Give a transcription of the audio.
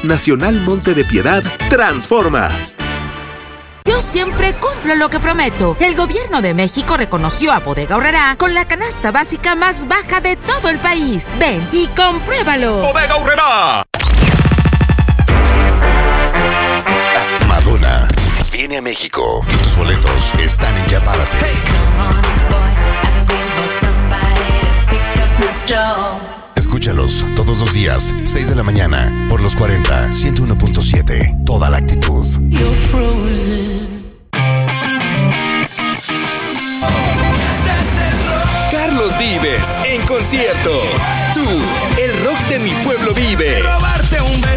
Nacional Monte de Piedad transforma. Yo siempre cumplo lo que prometo. El gobierno de México reconoció a Bodega Aurrerá con la canasta básica más baja de todo el país. Ven y compruébalo. ¡Bodega Aurrerá! Madonna viene a México y tus boletos están en Ya Párate. Escúchalos todos los días, 6 de la mañana, por los 40, 101.7. Toda la actitud. Carlos Vives en concierto. Tú, el rock de mi pueblo vive. Robarte un beso.